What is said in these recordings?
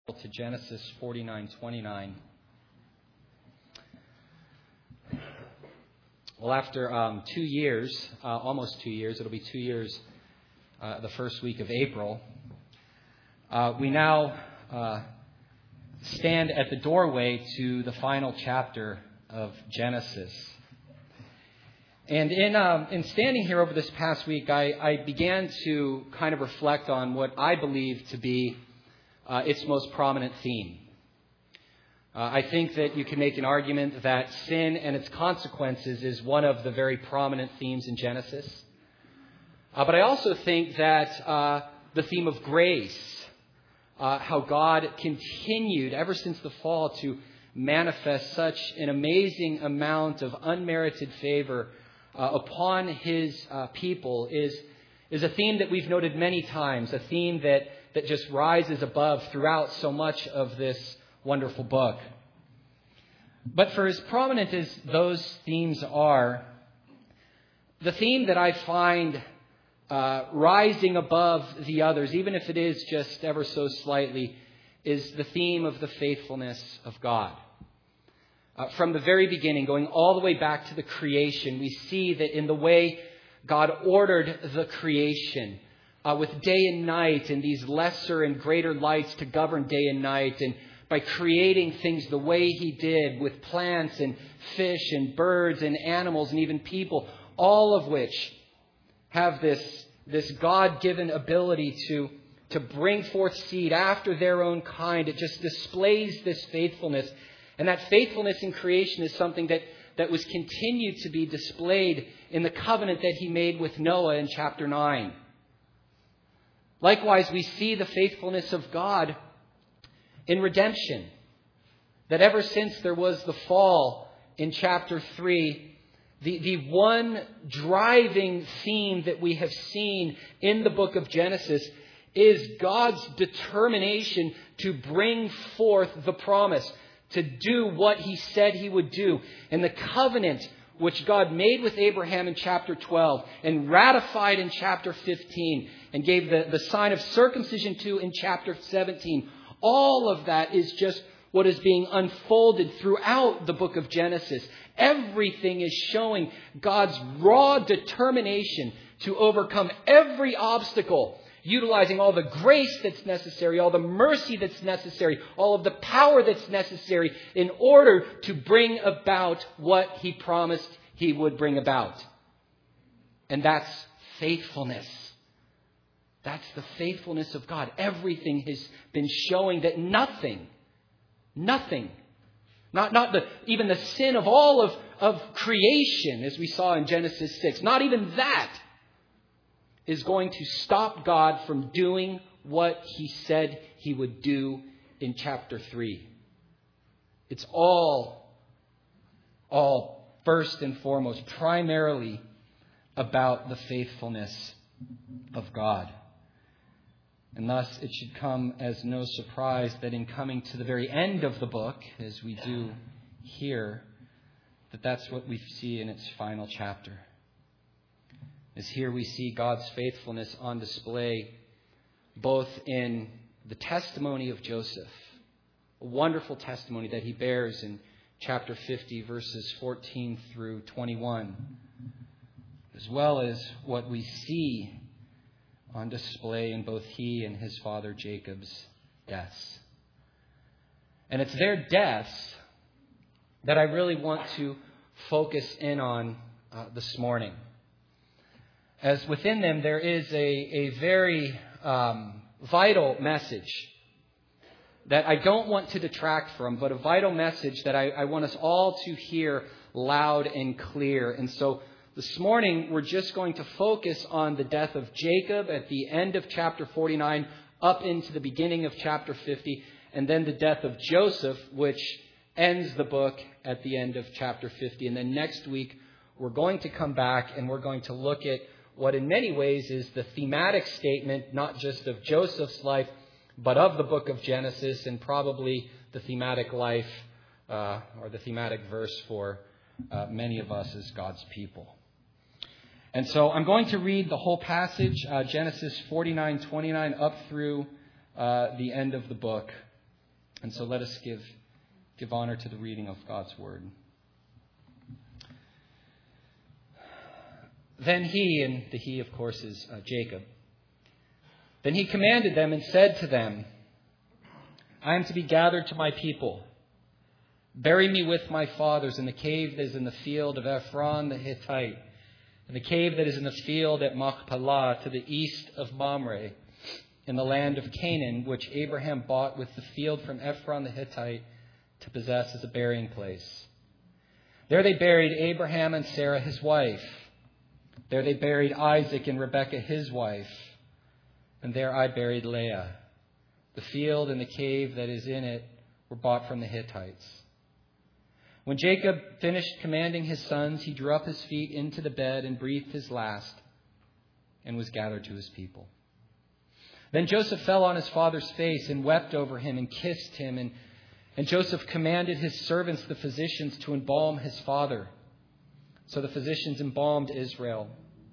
to Genesis 49:29. Well, after 2 years, almost 2 years, it'll be 2 years the first week of April, we now stand at the doorway to the final chapter of Genesis. And in standing here over this past week, I began to kind of reflect on what I believe to be its most prominent theme. I think that you can make an argument that sin and its consequences is one of the very prominent themes in Genesis. But I also think that the theme of grace, how God continued ever since the fall to manifest such an amazing amount of unmerited favor upon His people, is a theme that we've noted many times, a theme that just rises above throughout so much of this wonderful book. But for as prominent as those themes are, the theme that I find rising above the others, even if it is just ever so slightly, is the theme of the faithfulness of God. From the very beginning, going all the way back to the creation, we see that in the way God ordered the creation, with day and night and these lesser and greater lights to govern day and night, and by creating things the way He did with plants and fish and birds and animals and even people, all of which have this God-given ability to bring forth seed after their own kind. It just displays this faithfulness. And that faithfulness in creation is something that was continued to be displayed in the covenant that He made with Noah in chapter 9. Likewise, we see the faithfulness of God in redemption. That ever since there was the fall in chapter 3, the one driving theme that we have seen in the book of Genesis is God's determination to bring forth the promise, to do what He said He would do. And the covenant which God made with Abraham in chapter 12 and ratified in chapter 15 and gave the sign of circumcision to in chapter 17. All of that is just what is being unfolded throughout the book of Genesis. Everything is showing God's raw determination to overcome every obstacle, utilizing all the grace that's necessary, all the mercy that's necessary, all of the power that's necessary in order to bring about what He promised He would bring about. And that's faithfulness. That's the faithfulness of God. Everything has been showing that nothing, even the sin of all of creation, as we saw in Genesis 6, not even that is going to stop God from doing what He said He would do in chapter 3. It's all first and foremost, primarily about the faithfulness of God. And thus it should come as no surprise that in coming to the very end of the book, as we do here, that's what we see in its final chapter. As here we see God's faithfulness on display, both in the testimony of Joseph, a wonderful testimony that he bears in chapter 50, verses 14 through 21, as well as what we see on display in both he and his father Jacob's deaths. And it's their deaths that I really want to focus in on this morning. As within them there is a very vital message that I don't want to detract from, but a vital message that I want us all to hear loud and clear. And so this morning, we're just going to focus on the death of Jacob at the end of chapter 49 up into the beginning of chapter 50, and then the death of Joseph, which ends the book at the end of chapter 50. And then next week, we're going to come back and we're going to look at what in many ways is the thematic statement, not just of Joseph's life, but of the book of Genesis, and probably the thematic life or the thematic verse for many of us as God's people. And so I'm going to read the whole passage, Genesis 49:29 up through the end of the book. And so let us give honor to the reading of God's word. Then he, and the he, of course, is Jacob. Then he commanded them and said to them, I am to be gathered to my people. Bury me with my fathers in the cave that is in the field of Ephron the Hittite, in the cave that is in the field at Machpelah to the east of Mamre, in the land of Canaan, which Abraham bought with the field from Ephron the Hittite to possess as a burying place. There they buried Abraham and Sarah his wife. There they buried Isaac and Rebekah his wife. And there I buried Leah. The field and the cave that is in it were bought from the Hittites. When Jacob finished commanding his sons, he drew up his feet into the bed and breathed his last and was gathered to his people. Then Joseph fell on his father's face and wept over him and kissed him. And Joseph commanded his servants, the physicians, to embalm his father. So the physicians embalmed Israel.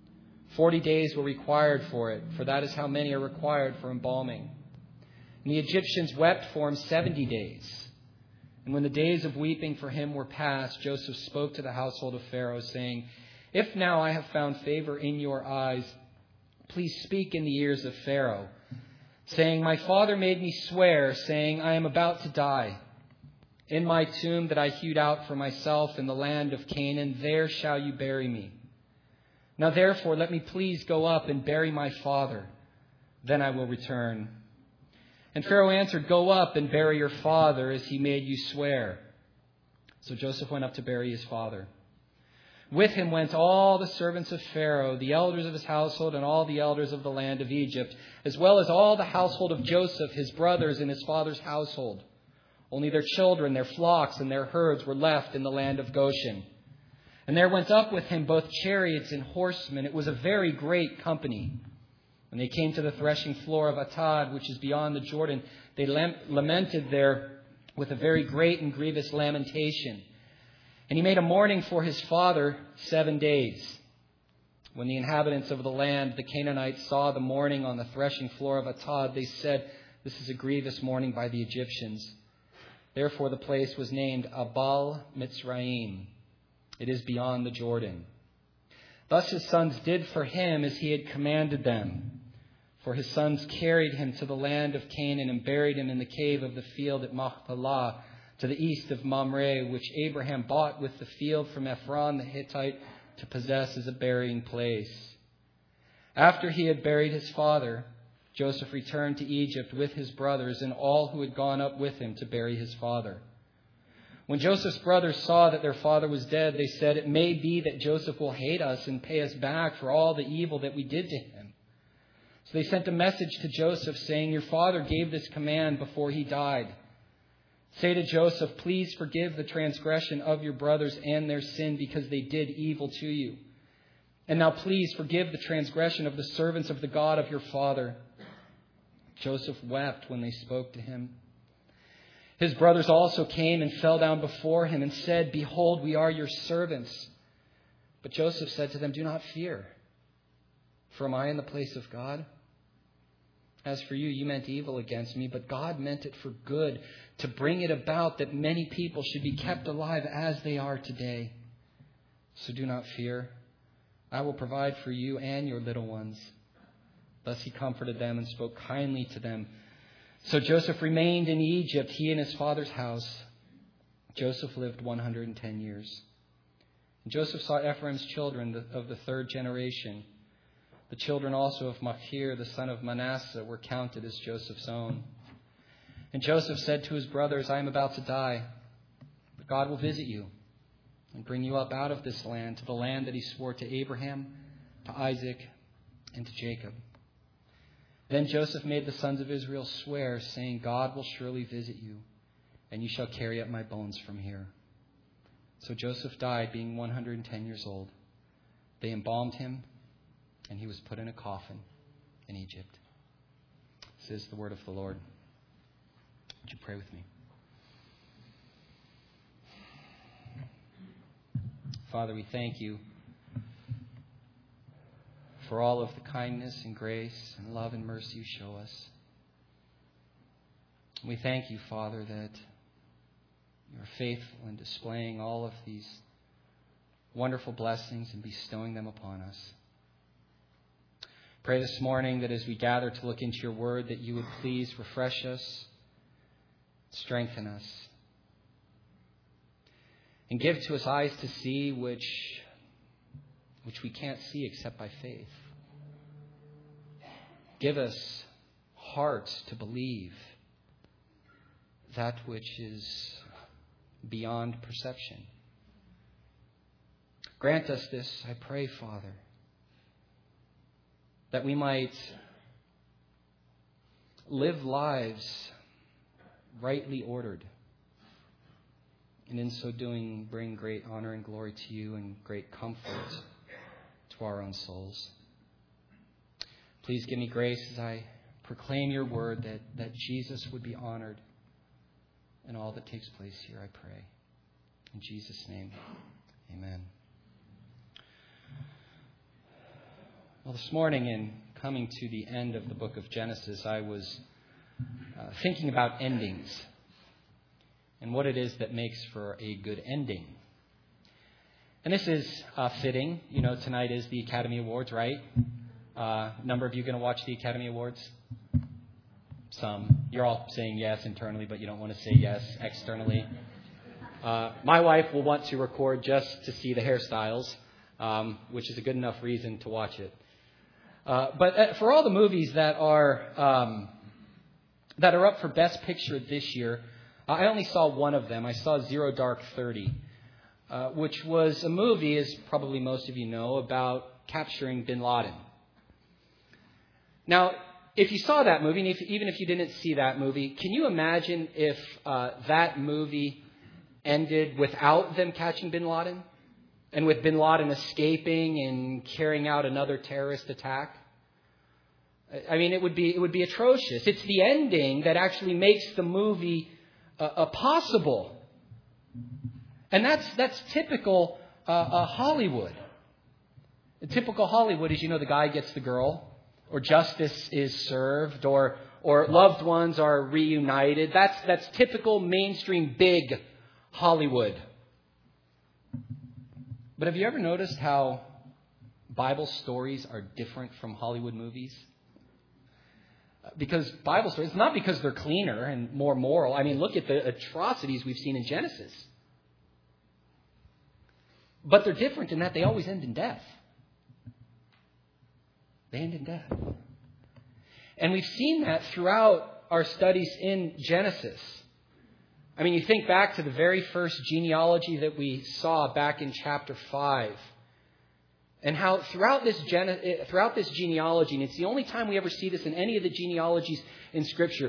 40 days were required for it, for that is how many are required for embalming. And the Egyptians wept for him 70 days. And when the days of weeping for him were past, Joseph spoke to the household of Pharaoh, saying, If now I have found favor in your eyes, please speak in the ears of Pharaoh, saying, My father made me swear, saying, I am about to die. In my tomb that I hewed out for myself in the land of Canaan, there shall you bury me. Now therefore let me please go up and bury my father. Then I will return. And Pharaoh answered, Go up and bury your father as he made you swear. So Joseph went up to bury his father. With him went all the servants of Pharaoh, the elders of his household, and all the elders of the land of Egypt, as well as all the household of Joseph, his brothers, and his father's household. Only their children, their flocks, and their herds were left in the land of Goshen. And there went up with him both chariots and horsemen. It was a very great company. When they came to the threshing floor of Atad, which is beyond the Jordan, they lamented there with a very great and grievous lamentation. And he made a mourning for his father 7 days. When the inhabitants of the land, the Canaanites, saw the mourning on the threshing floor of Atad, they said, This is a grievous mourning by the Egyptians. Therefore the place was named Abal Mitzrayim. It is beyond the Jordan. Thus his sons did for him as he had commanded them. For his sons carried him to the land of Canaan and buried him in the cave of the field at Machpelah, to the east of Mamre, which Abraham bought with the field from Ephron the Hittite to possess as a burying place. After he had buried his father, Joseph returned to Egypt with his brothers and all who had gone up with him to bury his father. When Joseph's brothers saw that their father was dead, they said, It may be that Joseph will hate us and pay us back for all the evil that we did to him. So they sent a message to Joseph saying, Your father gave this command before he died. Say to Joseph, Please forgive the transgression of your brothers and their sin because they did evil to you. And now please forgive the transgression of the servants of the God of your father. Joseph wept when they spoke to him. His brothers also came and fell down before him and said, Behold, we are your servants. But Joseph said to them, Do not fear, for am I in the place of God? As for you, you meant evil against me, but God meant it for good, to bring it about that many people should be kept alive as they are today. So do not fear. I will provide for you and your little ones. Thus he comforted them and spoke kindly to them. So Joseph remained in Egypt, he and his father's house. Joseph lived 110 years. And Joseph saw Ephraim's children of the third generation. The children also of Machir, the son of Manasseh, were counted as Joseph's own. And Joseph said to his brothers, I am about to die, but God will visit you and bring you up out of this land to the land that he swore to Abraham, to Isaac, and to Jacob. Then Joseph made the sons of Israel swear, saying, God will surely visit you, and you shall carry up my bones from here. So Joseph died, being 110 years old. They embalmed him, and he was put in a coffin in Egypt. This is the word of the Lord. Would you pray with me? Father, we thank you for all of the kindness and grace and love and mercy you show us. We thank you, Father, that you are faithful in displaying all of these wonderful blessings and bestowing them upon us. Pray this morning that as we gather to look into your word, that you would please refresh us, strengthen us, and give to us eyes to see which we can't see except by faith. Give us hearts to believe that which is beyond perception. Grant us this, I pray, Father, that we might live lives rightly ordered, and in so doing bring great honor and glory to you and great comfort to our own souls. Please give me grace as I proclaim your word, that Jesus would be honored in all that takes place here, I pray. In Jesus' name, amen. Well, this morning, in coming to the end of the book of Genesis, I was thinking about endings and what it is that makes for a good ending. And this is fitting. You know, tonight is the Academy Awards, right? Number of you going to watch the Academy Awards? Some. You're all saying yes internally, but you don't want to say yes externally. My wife will want to record just to see the hairstyles, which is a good enough reason to watch it. But for all the movies that are up for Best Picture this year, I only saw one of them. I saw Zero Dark 30, which was a movie, as probably most of you know, about capturing bin Laden. Now, if you saw that movie, and even if you didn't see that movie, can you imagine if that movie ended without them catching bin Laden? And with bin Laden escaping and carrying out another terrorist attack? I mean, it would be atrocious. It's the ending that actually makes the movie possible. And that's typical Hollywood. Typical Hollywood is, the guy gets the girl, or justice is served, or loved ones are reunited. That's typical mainstream big Hollywood. But have you ever noticed how Bible stories are different from Hollywood movies? Because Bible stories, it's not because they're cleaner and more moral. I mean, look at the atrocities we've seen in Genesis. But they're different in that they always end in death. They end in death. And we've seen that throughout our studies in Genesis. I mean, you think back to the very first genealogy that we saw back in chapter 5. And how throughout this genealogy, and it's the only time we ever see this in any of the genealogies in Scripture,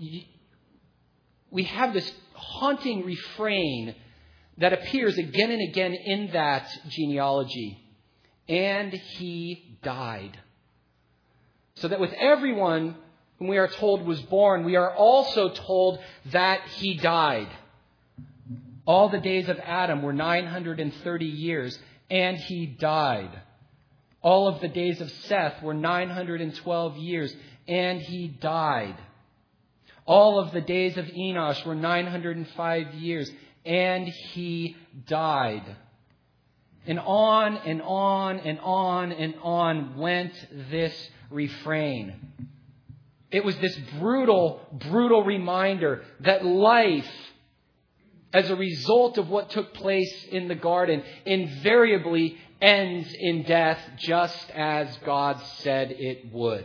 we have this haunting refrain that appears again and again in that genealogy. And he died. So that with everyone whom we are told was born, we are also told that he died. All the days of Adam were 930 years, and he died. All of the days of Seth were 912 years, and he died. All of the days of Enosh were 905 years, and he died. And on and on and on and on went this refrain. It was this brutal, brutal reminder that life, as a result of what took place in the garden, invariably ends in death, just as God said it would.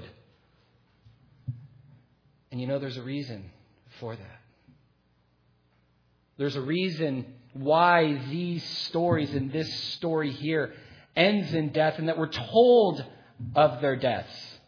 And there's a reason for that. There's a reason why these stories and this story here ends in death, and that we're told of their deaths.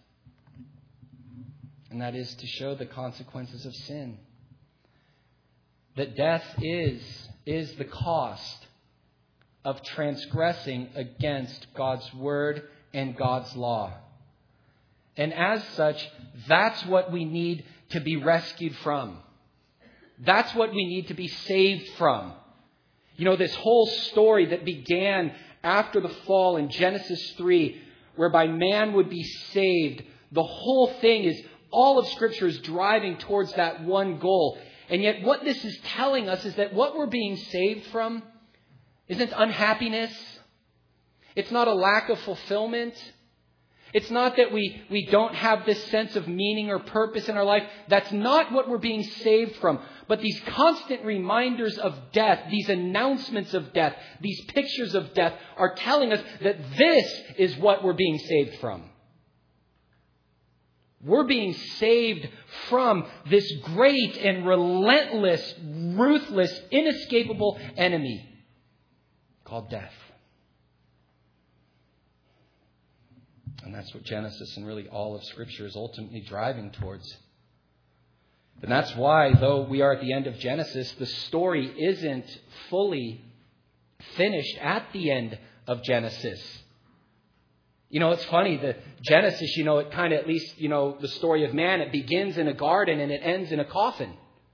And that is to show the consequences of sin. That death is the cost of transgressing against God's word and God's law. And as such, that's what we need to be rescued from. That's what we need to be saved from. This whole story that began after the fall in Genesis 3, whereby man would be saved, the whole thing is All of Scripture is driving towards that one goal. And yet what this is telling us is that what we're being saved from isn't unhappiness. It's not a lack of fulfillment. It's not that we don't have this sense of meaning or purpose in our life. That's not what we're being saved from. But these constant reminders of death, these announcements of death, these pictures of death are telling us that this is what we're being saved from. We're being saved from this great and relentless, ruthless, inescapable enemy called death. And that's what Genesis and really all of Scripture is ultimately driving towards. And that's why, though we are at the end of Genesis, the story isn't fully finished at the end of Genesis. It's funny, the Genesis, it kind of, at least, the story of man, it begins in a garden and it ends in a coffin.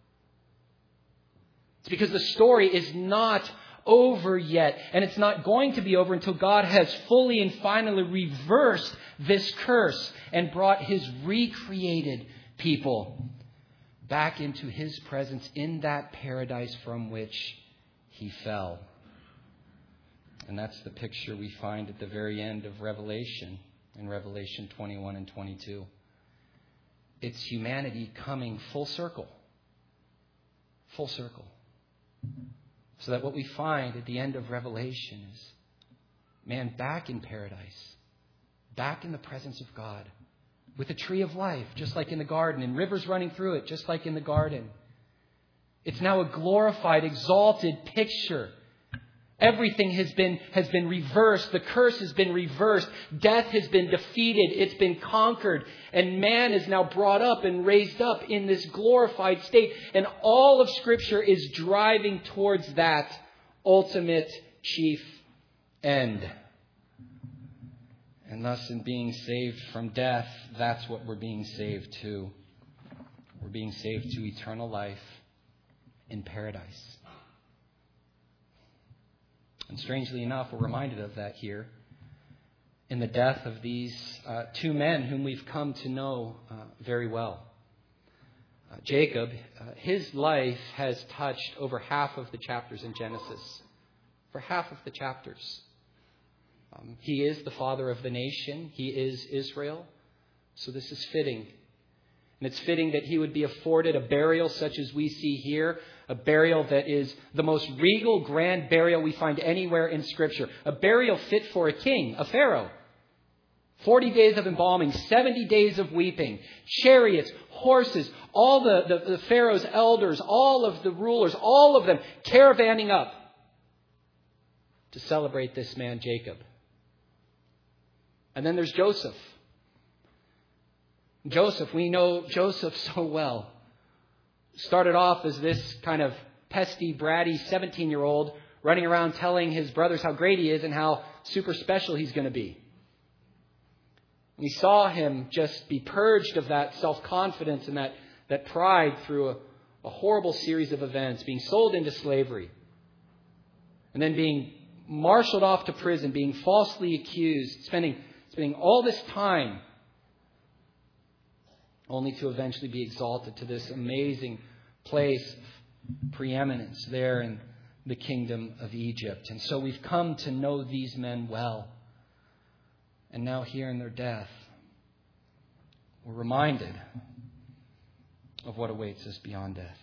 It's because the story is not over yet. And it's not going to be over until God has fully and finally reversed this curse and brought His recreated people back into His presence in that paradise from which He fell. And that's the picture we find at the very end of Revelation, in Revelation 21 and 22. It's humanity coming full circle. Full circle. So that what we find at the end of Revelation is man back in paradise, back in the presence of God, with a tree of life, just like in the garden, and rivers running through it, just like in the garden. It's now a glorified, exalted picture. Everything has been reversed. The curse has been reversed. Death has been defeated. It's been conquered. And man is now brought up and raised up in this glorified state. And all of Scripture is driving towards that ultimate chief end. And thus, in being saved from death, that's what we're being saved to. We're being saved to eternal life in paradise. And strangely enough, we're reminded of that here in the death of these two men whom we've come to know very well. Jacob, his life has touched over half of the chapters in Genesis. For half of the chapters. He is the father of the nation. He is Israel. So this is fitting. And it's fitting that he would be afforded a burial such as we see here. A burial that is the most regal, grand burial we find anywhere in Scripture. A burial fit for a king, a pharaoh. 40 days of embalming, 70 days of weeping, chariots, horses, all the Pharaoh's elders, all of the rulers, all of them caravanning up to celebrate this man, Jacob. And then there's Joseph. Joseph, we know Joseph so well. Started off as this kind of pesty, bratty 17-year-old running around telling his brothers how great he is and how super special he's going to be. We saw him just be purged of that self-confidence and that pride through a horrible series of events, being sold into slavery, and then being marshaled off to prison, being falsely accused, spending all this time only to eventually be exalted to this amazing place of preeminence there in the kingdom of Egypt. And so we've come to know these men well. And now here in their death, we're reminded of what awaits us beyond death.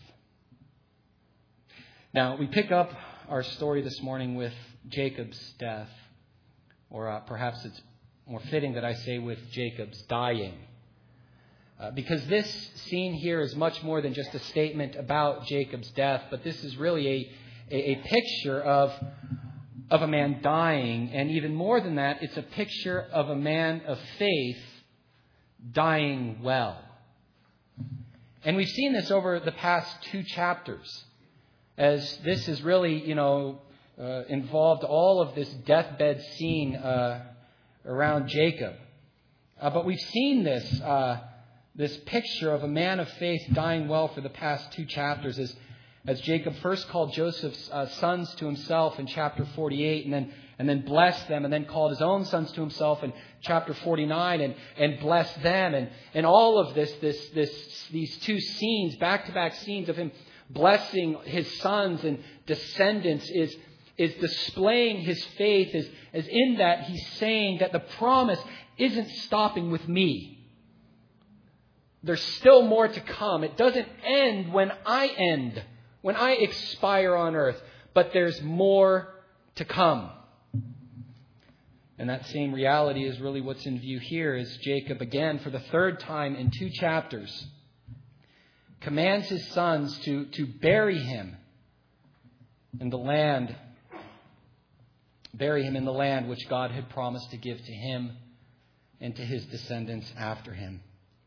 Now, we pick up our story this morning with Jacob's death, or perhaps it's more fitting that I say with Jacob's dying. Because this scene here is much more than just a statement about Jacob's death, but this is really a picture of a man dying. And even more than that, it's a picture of a man of faith dying well. And we've seen this over the past two chapters, as this has really, involved all of this deathbed scene around Jacob. But we've seen this picture of a man of faith dying well for the past two chapters as Jacob first called Joseph's sons to himself in chapter 48 and then blessed them, and then called his own sons to himself in chapter 49 and blessed them. And all of these two scenes, back-to-back scenes of him blessing his sons and descendants is displaying his faith as in that he's saying that the promise isn't stopping with me. There's still more to come. It doesn't end when I expire on earth, but there's more to come. And that same reality is really what's in view here as Jacob, again, for the third time in 2 chapters, commands his sons to bury him in the land which God had promised to give to him and to his descendants after him.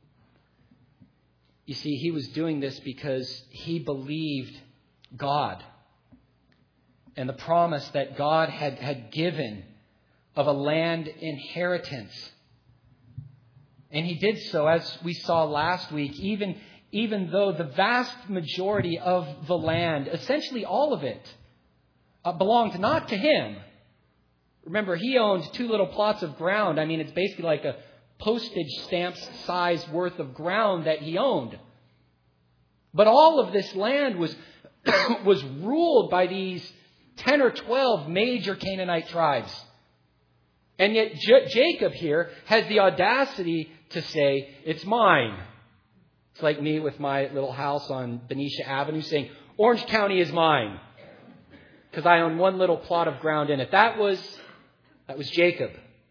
You see, he was doing this because he believed God and the promise that God had given of a land inheritance. And he did so, as we saw last week, even though the vast majority of the land, essentially all of it, belonged not to him. Remember, he owned 2 little plots of ground. I mean, it's basically like a postage stamp size worth of ground that he owned. But all of this land was ruled by these 10 or 12 major Canaanite tribes. And yet Jacob here has the audacity to say, it's mine. It's like me with my little house on Benicia Avenue saying, Orange County is mine. Because I own one little plot of ground in it. That was Jacob.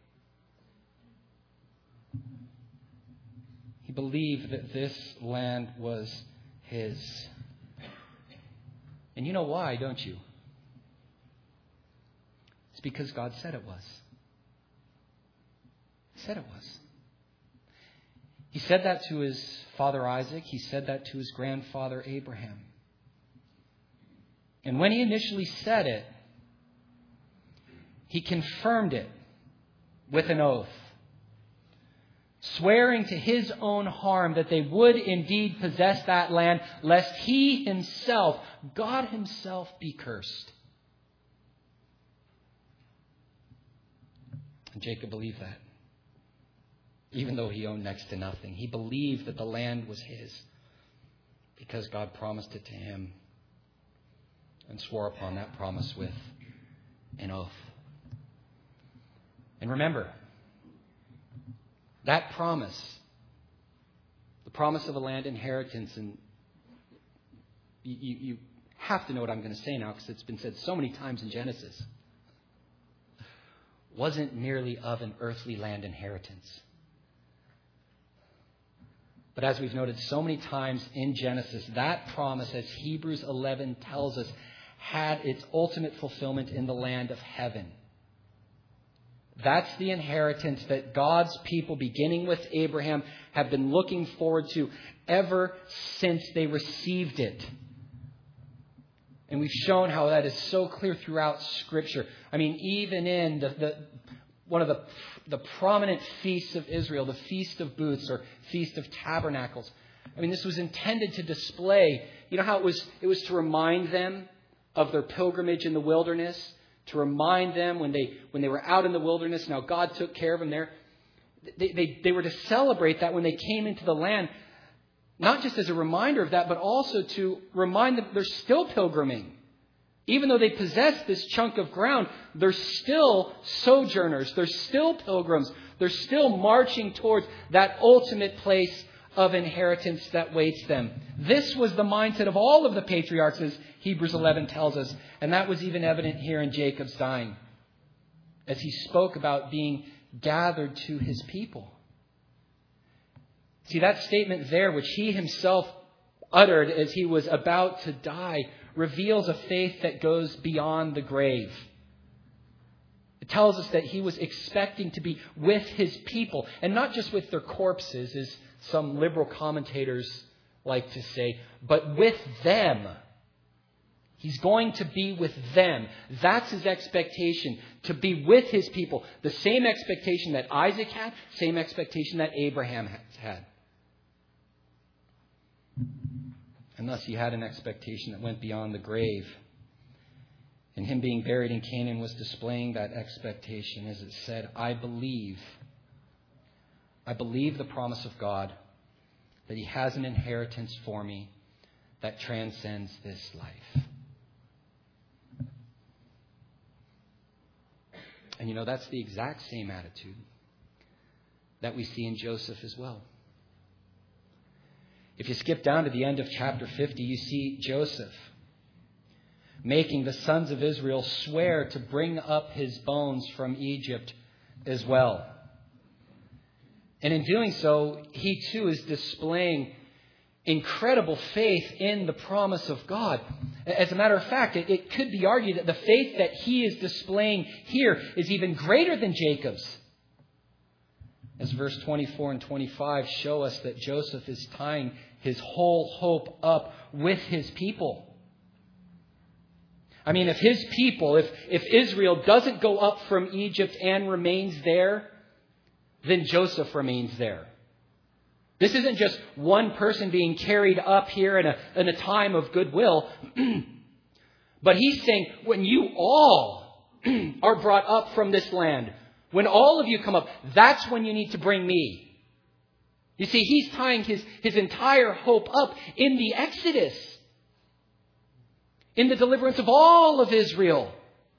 He believed that this land was his. And you know why, don't you? It's because God said it was. He said it was. He said that to his father Isaac. He said that to his grandfather Abraham. And when he initially said it, he confirmed it with an oath, swearing to his own harm that they would indeed possess that land, lest he himself, God himself, be cursed. And Jacob believed that. Even though he owned next to nothing. He believed that the land was his because God promised it to him and swore upon that promise with an oath. And remember, that promise, the promise of a land inheritance, and you have to know what I'm going to say now because it's been said so many times in Genesis, wasn't merely of an earthly land inheritance. But as we've noted so many times in Genesis, that promise, as Hebrews 11 tells us, had its ultimate fulfillment in the land of heaven. That's the inheritance that God's people, beginning with Abraham, have been looking forward to ever since they received it. And we've shown how that is so clear throughout Scripture. I mean, even in one of the prominent feasts of Israel, the Feast of Booths or Feast of Tabernacles. I mean, this was intended to display, you know how it was to remind them of their pilgrimage in the wilderness, to remind them when they were out in the wilderness, now God took care of them there. They were to celebrate that when they came into the land, not just as a reminder of that, but also to remind them they're still pilgriming. Even though they possess this chunk of ground, they're still sojourners. They're still pilgrims. They're still marching towards that ultimate place of inheritance that waits them. This was the mindset of all of the patriarchs, as Hebrews 11 tells us. And that was even evident here in Jacob's dying, as he spoke about being gathered to his people. See, that statement there, which he himself uttered as he was about to die, reveals a faith that goes beyond the grave. It tells us that he was expecting to be with his people, and not just with their corpses, as some liberal commentators like to say, but with them. He's going to be with them. That's his expectation, to be with his people. The same expectation that Isaac had, same expectation that Abraham had. And thus he had an expectation that went beyond the grave. And him being buried in Canaan was displaying that expectation as it said, I believe the promise of God that he has an inheritance for me that transcends this life. And you know, that's the exact same attitude that we see in Joseph as well. If you skip down to the end of chapter 50, you see Joseph making the sons of Israel swear to bring up his bones from Egypt as well. And in doing so, he too is displaying incredible faith in the promise of God. As a matter of fact, it could be argued that the faith that he is displaying here is even greater than Jacob's. As verse 24 and 25 show us that Joseph is tying his whole hope up with his people. I mean, if his people, if Israel doesn't go up from Egypt and remains there, then Joseph remains there. This isn't just one person being carried up here in a time of goodwill. But he's saying, when you all are brought up from this land, when all of you come up, that's when you need to bring me. You see, he's tying his entire hope up in the Exodus, in the deliverance of all of Israel.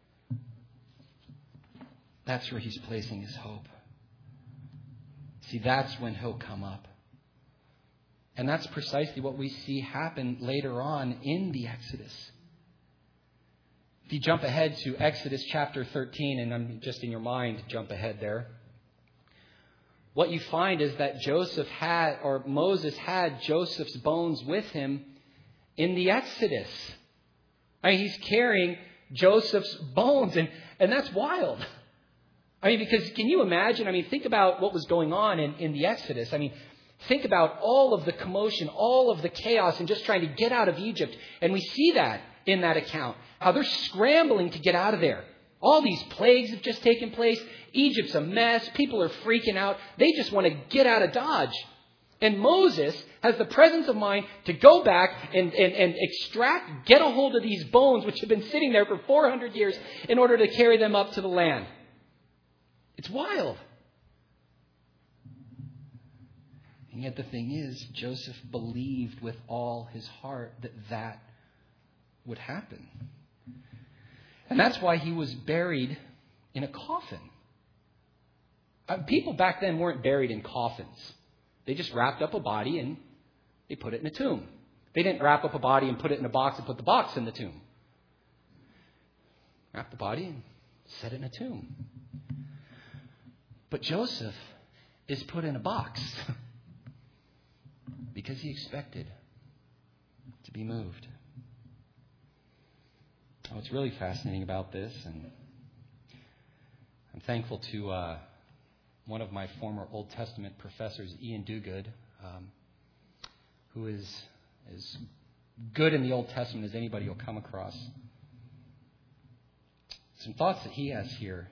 That's where he's placing his hope. See, that's when he'll come up. And that's precisely what we see happen later on in the Exodus. If you jump ahead to Exodus chapter 13, and I'm just in your mind, jump ahead there. What you find is that Moses had Joseph's bones with him in the Exodus. I mean, he's carrying Joseph's bones, and that's wild. I mean, because can you imagine? I mean, think about what was going on in the Exodus. I mean, think about all of the commotion, all of the chaos, and just trying to get out of Egypt. And we see that in that account, how they're scrambling to get out of there. All these plagues have just taken place. Egypt's a mess. People are freaking out. They just want to get out of Dodge. And Moses has the presence of mind to go back and get a hold of these bones, which have been sitting there for 400 years, in order to carry them up to the land. It's wild. And yet the thing is, Joseph believed with all his heart that would happen. And that's why he was buried in a coffin. People back then weren't buried in coffins. They just wrapped up a body and they put it in a tomb. They didn't wrap up a body and put it in a box and put the box in the tomb. Wrap the body and set it in a tomb. But Joseph is put in a box because he expected to be moved. What's really fascinating about this, and I'm thankful to one of my former Old Testament professors, Ian Duguid, who is as good in the Old Testament as anybody will come across. Some thoughts that he has here.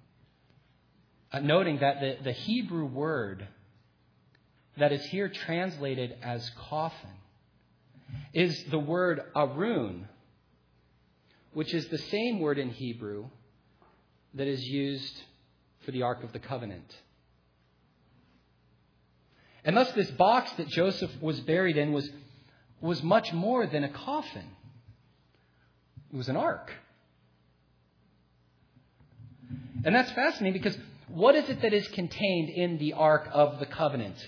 Noting that the Hebrew word that is here translated as coffin is the word arun, which is the same word in Hebrew that is used for the Ark of the Covenant. And thus this box that Joseph was buried in was much more than a coffin. It was an ark. And that's fascinating because what is it that is contained in the Ark of the Covenant?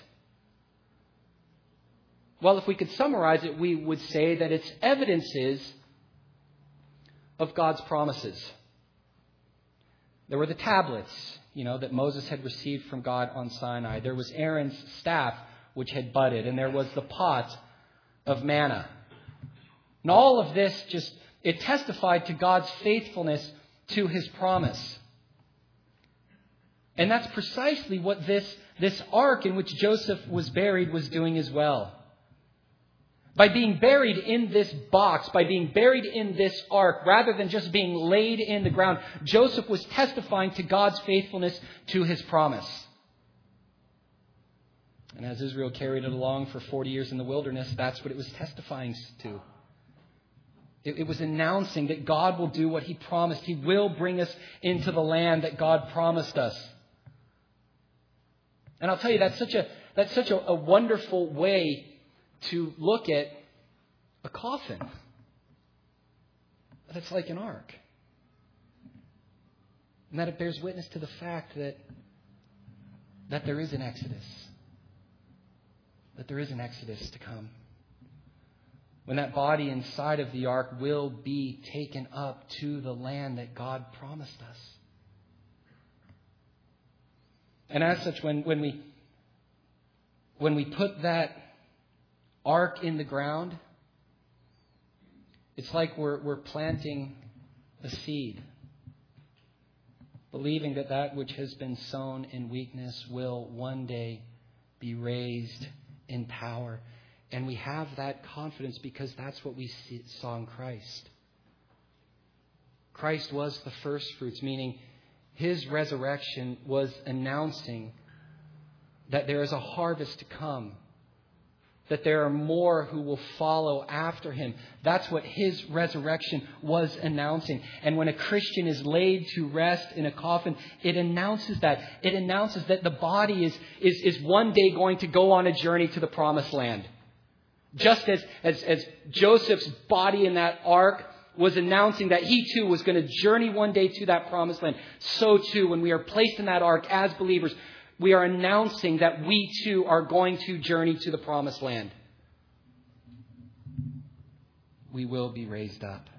Well, if we could summarize it, we would say that it's evidences of God's promises. There were the tablets, that Moses had received from God on Sinai. There was Aaron's staff, which had budded, and there was the pot of manna. And all of this it testified to God's faithfulness to his promise. And that's precisely what this ark in which Joseph was buried was doing as well. By being buried in this box, by being buried in this ark, rather than just being laid in the ground, Joseph was testifying to God's faithfulness to his promise. And as Israel carried it along for 40 years in the wilderness, that's what it was testifying to. It was announcing that God will do what He promised. He will bring us into the land that God promised us. And I'll tell you, that's such a wonderful way to look at a coffin. That it's like an ark. And that it bears witness to the fact that there is an Exodus. That there is an Exodus to come. When that body inside of the ark will be taken up to the land that God promised us. And as such, when we put that ark in the ground, it's like we're planting a seed, believing that which has been sown in weakness will one day be raised in power. And we have that confidence because that's what we saw in Christ. Christ was the first fruits, meaning His resurrection was announcing that there is a harvest to come, that there are more who will follow after Him. That's what His resurrection was announcing. And when a Christian is laid to rest in a coffin, it announces that. It announces that the body is one day going to go on a journey to the promised land. Just as Joseph's body in that ark was announcing that he too was going to journey one day to that promised land, so too when we are placed in that ark as believers, we are announcing that we too are going to journey to the promised land. We will be raised up.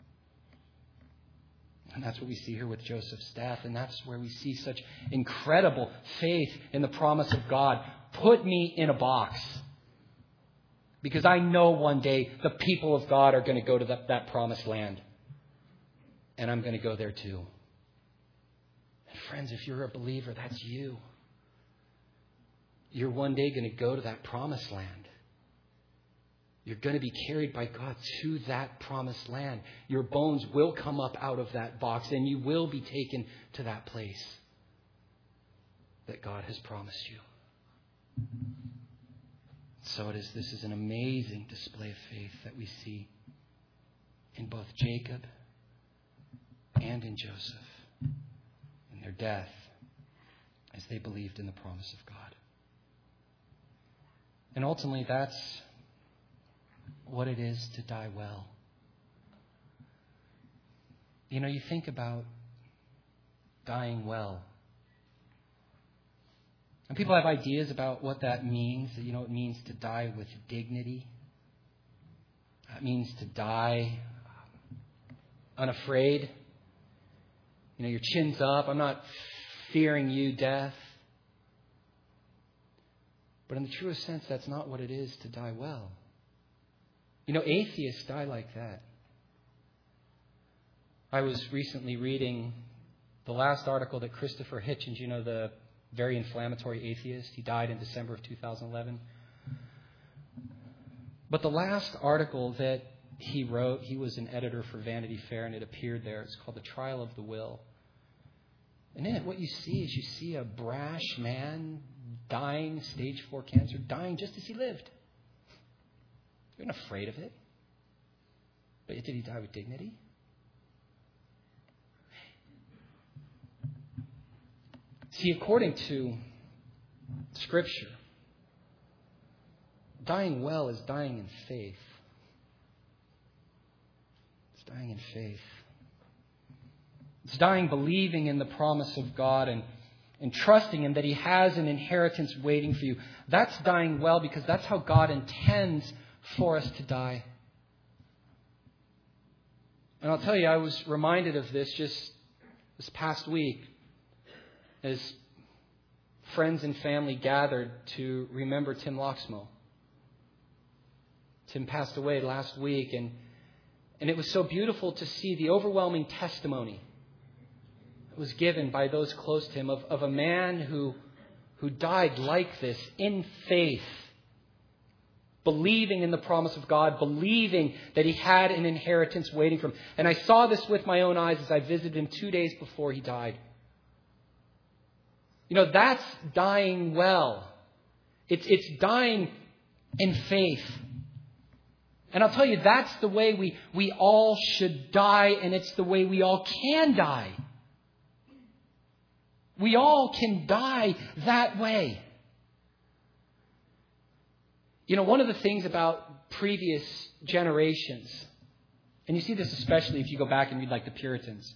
And that's what we see here with Joseph's death. And that's where we see such incredible faith in the promise of God. Put me in a box. Because I know one day the people of God are going to go to that promised land. And I'm going to go there too. And friends, if you're a believer, that's you. You're one day going to go to that promised land. You're going to be carried by God to that promised land. Your bones will come up out of that box and you will be taken to that place that God has promised you. So this is an amazing display of faith that we see in both Jacob and in Joseph in their death as they believed in the promise of God. And ultimately, that's what it is to die well. You know, you think about dying well. And people have ideas about what that means. You know, it means to die with dignity. It means to die unafraid. You know, your chin's up. I'm not fearing you, death. But in the truest sense, that's not what it is to die well. You know, atheists die like that. I was recently reading the last article that Christopher Hitchens, you know, the very inflammatory atheist. He died in December of 2011. But the last article that he wrote, he was an editor for Vanity Fair, and it appeared there. It's called The Trial of the Will. And in it, what you see is you see a brash man dying, stage 4 cancer, dying just as he lived. You're not afraid of it. But did he die with dignity? See, according to Scripture, dying well is dying in faith. It's dying in faith. It's dying believing in the promise of God and trusting Him that He has an inheritance waiting for you. That's dying well because that's how God intends for us to die. And I'll tell you, I was reminded of this just this past week as friends and family gathered to remember Tim Loxmo. Tim passed away last week, and it was so beautiful to see the overwhelming testimony that was given by those close to him of a man who died like this in faith, believing in the promise of God, believing that he had an inheritance waiting for him. And I saw this with my own eyes as I visited him 2 days before he died. You know, that's dying well. It's dying in faith. And I'll tell you, that's the way we all should die, and it's the way we all can die. We all can die that way. You know, one of the things about previous generations, and you see this especially if you go back and read like the Puritans,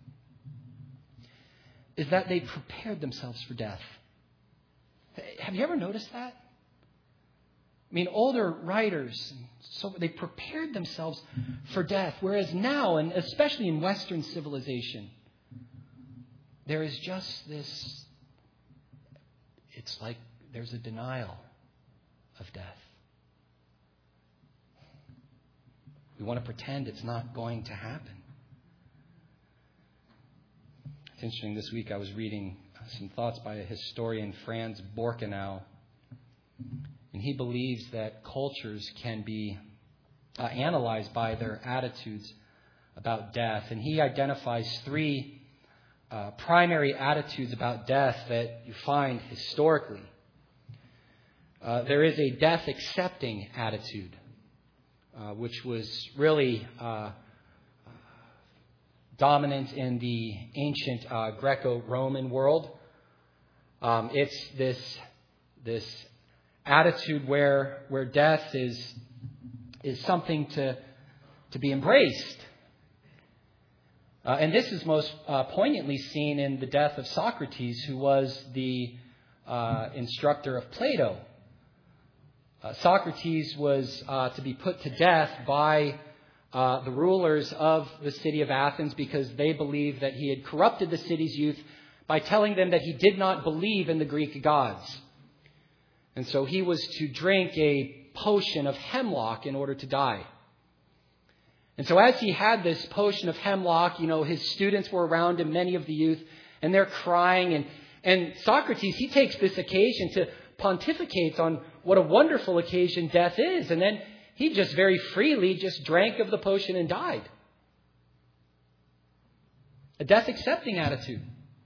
is that they prepared themselves for death. Have you ever noticed that? I mean, older writers, so they prepared themselves for death. Whereas now, and especially in Western civilization, there is just this, it's like there's a denial of death. We want to pretend it's not going to happen. It's interesting, this week I was reading some thoughts by a historian, Franz Borkenau. And he believes that cultures can be analyzed by their attitudes about death. And he identifies three primary attitudes about death that you find historically. There is a death-accepting attitude, which was really dominant in the ancient Greco-Roman world. It's this attitude where death is something to be embraced. And this is most poignantly seen in the death of Socrates, who was the instructor of Plato. Socrates was to be put to death by the rulers of the city of Athens because they believed that he had corrupted the city's youth by telling them that he did not believe in the Greek gods. And so he was to drink a potion of hemlock in order to die. And so as he had this potion of hemlock, you know, his students were around him, many of the youth, and they're crying. And Socrates, he takes this occasion to pontificate on what a wonderful occasion death is. And then he just very freely just drank of the potion and died. A death-accepting attitude.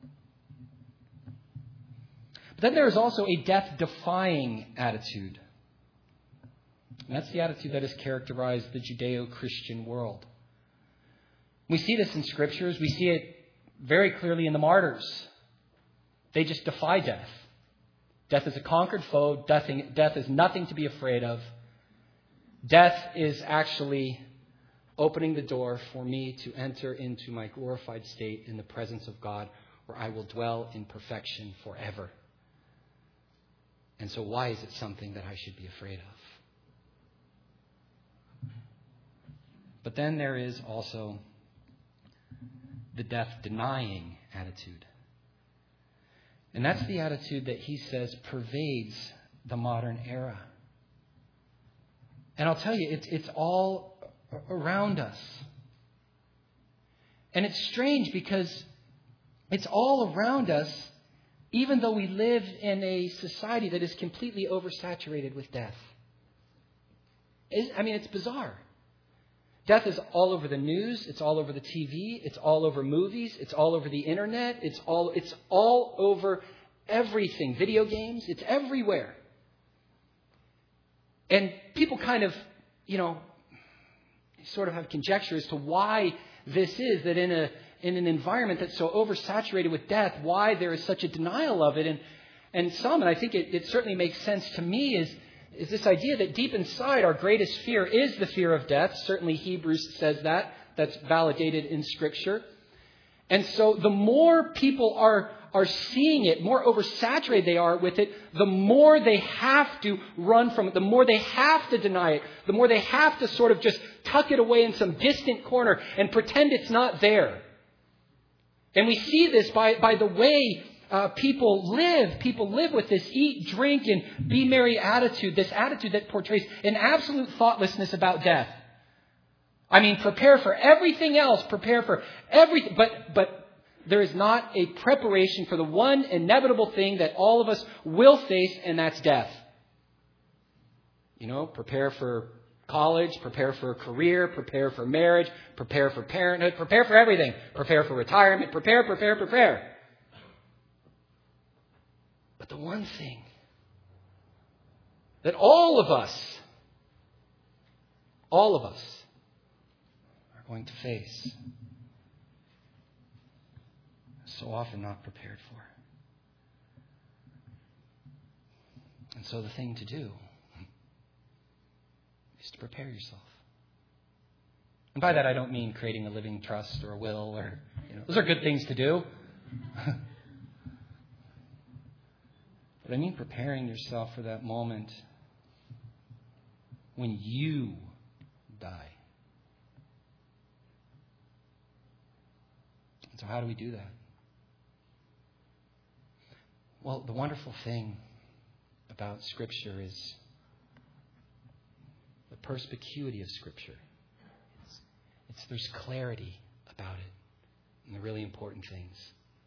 But then there is also a death-defying attitude. And that's the attitude that has characterized the Judeo-Christian world. We see this in Scriptures. We see it very clearly in the martyrs. They just defy death. Death is a conquered foe. Death is nothing to be afraid of. Death is actually opening the door for me to enter into my glorified state in the presence of God, where I will dwell in perfection forever. And so why is it something that I should be afraid of? But then there is also the death-denying attitude. And that's the attitude that he says pervades the modern era. And I'll tell you, it's all around us. And it's strange because it's all around us, even though we live in a society that is completely oversaturated with death. It's bizarre. Death is all over the news. It's all over the TV. It's all over movies. It's all over the internet. It's all over everything. Video games. It's everywhere. And people kind of, sort of have conjecture as to why this is, that in an environment that's so oversaturated with death, why there is such a denial of it. And I think it certainly makes sense to me, is this idea that deep inside our greatest fear is the fear of death. Certainly Hebrews says that. That's validated in Scripture. And so the more people are seeing it, more oversaturated they are with it, the more they have to run from it, the more they have to deny it, the more they have to sort of just tuck it away in some distant corner and pretend it's not there. And we see this by the way people live. People live with this eat, drink, and be merry attitude, this attitude that portrays an absolute thoughtlessness about death. Prepare for everything else, prepare for everything, but there is not a preparation for the one inevitable thing that all of us will face, and that's death. Prepare for college, prepare for a career, prepare for marriage, prepare for parenthood, prepare for everything. Prepare for retirement, prepare. But the one thing that all of us are going to face, so often not prepared for. And so the thing to do is to prepare yourself. And by that I don't mean creating a living trust or a will or, those are good things to do. But I mean preparing yourself for that moment when you die. And so how do we do that? Well, the wonderful thing about Scripture is the perspicuity of Scripture. There's clarity about it and the really important things.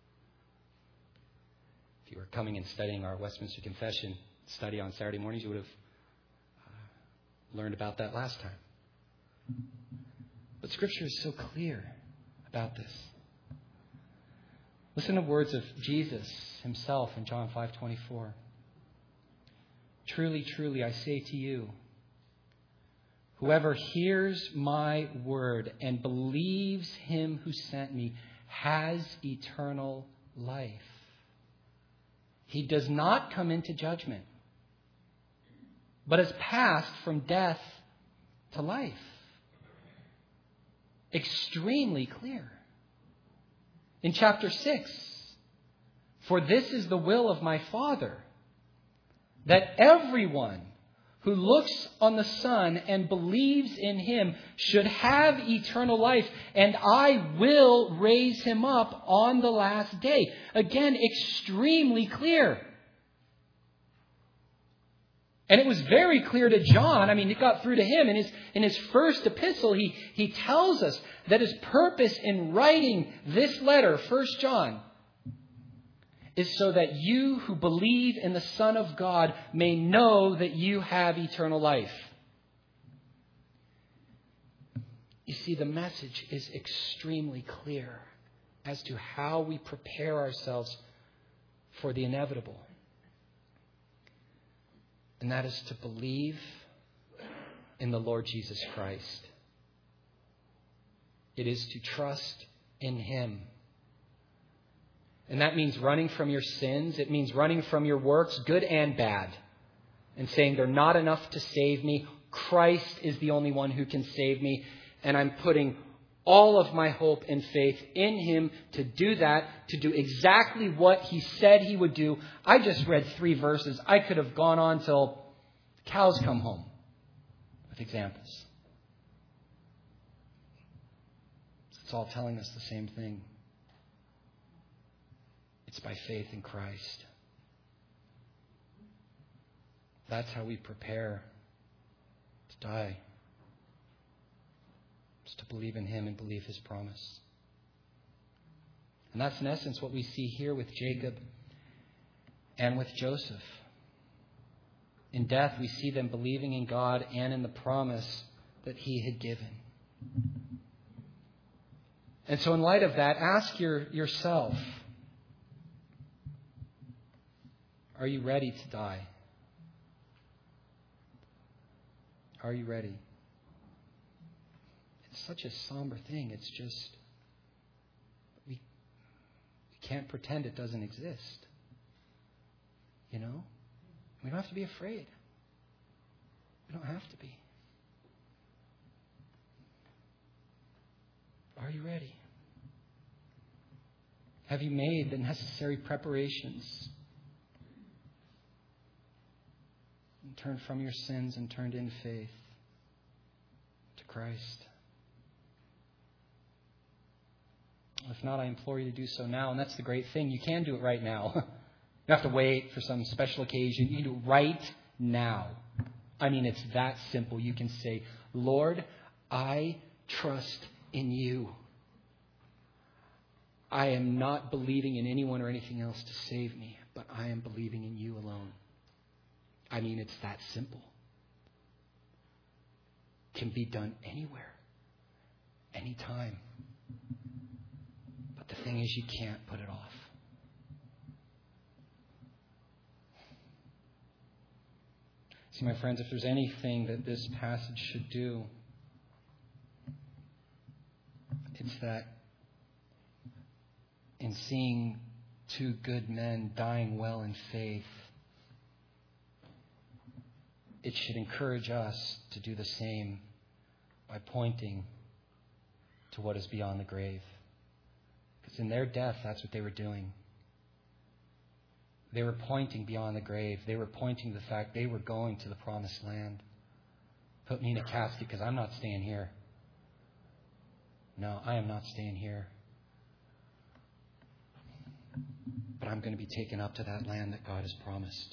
If you were coming and studying our Westminster Confession study on Saturday mornings, you would have learned about that last time. But Scripture is so clear about this. Listen to words of Jesus himself in John 5:24. Truly, truly, I say to you, whoever hears my word and believes him who sent me has eternal life. He does not come into judgment, but has passed from death to life. Extremely clear. In chapter 6, for this is the will of my Father, that everyone who looks on the Son and believes in him should have eternal life, and I will raise him up on the last day. Again, extremely clear. And it was very clear to John. It got through to him. In his first epistle, he tells us that his purpose in writing this letter, 1 John, is so that you who believe in the Son of God may know that you have eternal life. You see, the message is extremely clear as to how we prepare ourselves for the inevitable. And that is to believe in the Lord Jesus Christ. It is to trust in him. And that means running from your sins. It means running from your works, good and bad, and saying they're not enough to save me. Christ is the only one who can save me. And I'm putting all of my hope and faith in him to do that, to do exactly what he said he would do. I just read 3 verses. I could have gone on till the cows come home with examples. It's all telling us the same thing. It's by faith in Christ. That's how we prepare to die. It's to believe in him and believe his promise. And that's in essence what we see here with Jacob and with Joseph. In death, we see them believing in God and in the promise that he had given. And so in light of that, ask yourself, are you ready to die? Are you ready? It's such a somber thing. It's just, we can't pretend it doesn't exist. We don't have to be afraid. We don't have to be. Are you ready? Have you made the necessary preparations? And turned from your sins and turned in faith to Christ? If not, I implore you to do so now. And that's the great thing. You can do it right now. You don't have to wait for some special occasion. You can do it right now. It's that simple. You can say, Lord, I trust in you. I am not believing in anyone or anything else to save me, but I am believing in you alone. It's that simple. It can be done anywhere, anytime. But the thing is, you can't put it off. See, my friends, if there's anything that this passage should do, it's that in seeing two good men dying well in faith, it should encourage us to do the same by pointing to what is beyond the grave. Because in their death, that's what they were doing. They were pointing beyond the grave. They were pointing to the fact they were going to the promised land. Put me in a casket because I'm not staying here. No, I am not staying here. But I'm going to be taken up to that land that God has promised.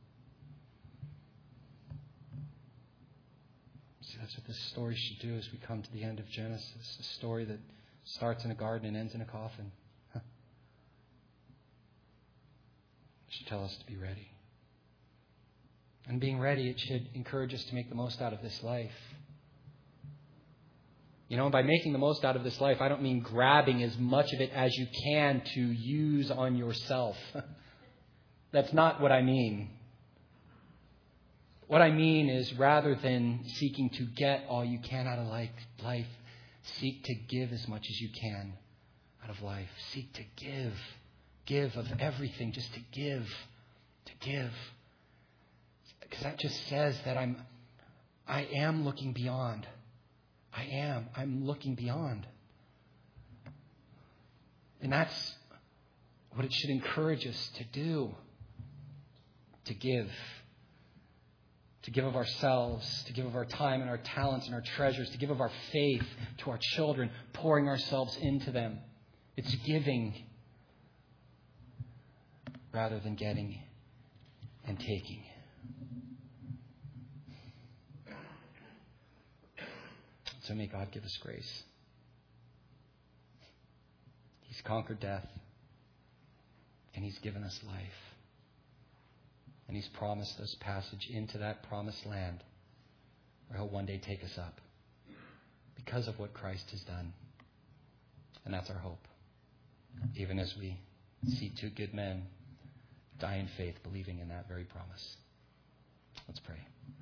See, that's what this story should do as we come to the end of Genesis. A story that starts in a garden and ends in a coffin. It should tell us to be ready. And being ready, it should encourage us to make the most out of this life. You know, by making the most out of this life, I don't mean grabbing as much of it as you can to use on yourself. That's not what I mean. What I mean is, rather than seeking to get all you can out of life, seek to give as much as you can out of life. Seek to give. Give of everything, just to give. To give. Because that just says that I am looking beyond. I'm looking beyond. And that's what it should encourage us to do. To give. To give of ourselves, to give of our time and our talents and our treasures, to give of our faith to our children, pouring ourselves into them. It's giving rather than getting and taking. So may God give us grace. He's conquered death, and He's given us life. And He's promised us passage into that promised land where He'll one day take us up because of what Christ has done. And that's our hope. Even as we see two good men die in faith, believing in that very promise. Let's pray.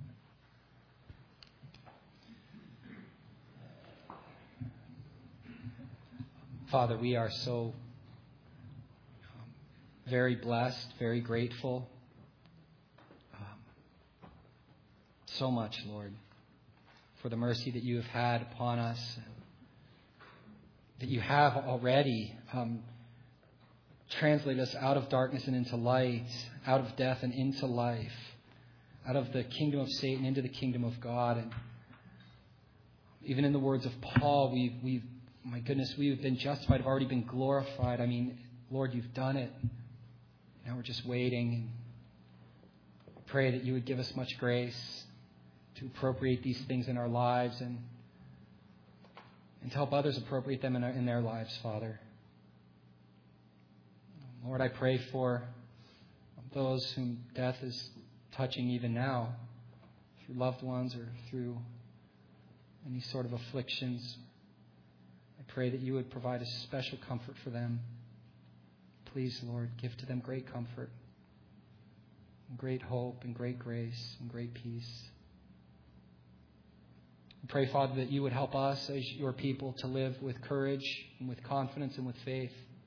Father, we are so very blessed, very grateful. So much, Lord, for the mercy that you have had upon us, that you have already translated us out of darkness and into light, out of death and into life, out of the kingdom of Satan into the kingdom of God. And even in the words of Paul, my goodness, we have been justified, have already been glorified. I mean, Lord, you've done it. Now we're just waiting. And I pray that you would give us much grace to appropriate these things in our lives and to help others appropriate them in their lives, Father. Lord, I pray for those whom death is touching even now, through loved ones or through any sort of afflictions. I pray that you would provide a special comfort for them. Please, Lord, give to them great comfort, and great hope, and great grace, and great peace. I pray, Father, that you would help us as your people to live with courage and with confidence and with faith.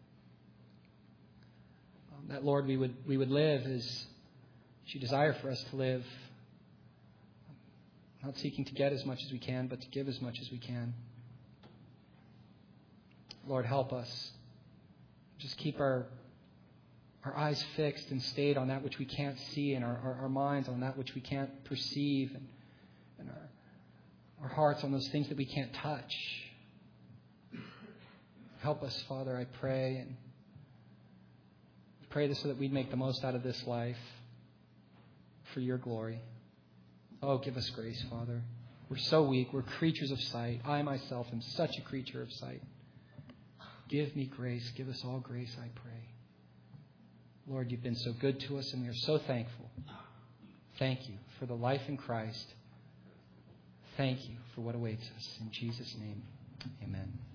That, Lord, we would live as you desire for us to live, not seeking to get as much as we can, but to give as much as we can. Lord, help us. Just keep our eyes fixed and stayed on that which we can't see, and our minds on that which we can't perceive, and our hearts on those things that we can't touch. Help us, Father, I pray. And I pray this so that we'd make the most out of this life for your glory. Oh, give us grace, Father. We're so weak. We're creatures of sight. I myself am such a creature of sight. Give me grace. Give us all grace, I pray. Lord, you've been so good to us, and we are so thankful. Thank you for the life in Christ. Thank you for what awaits us. In Jesus' name, amen.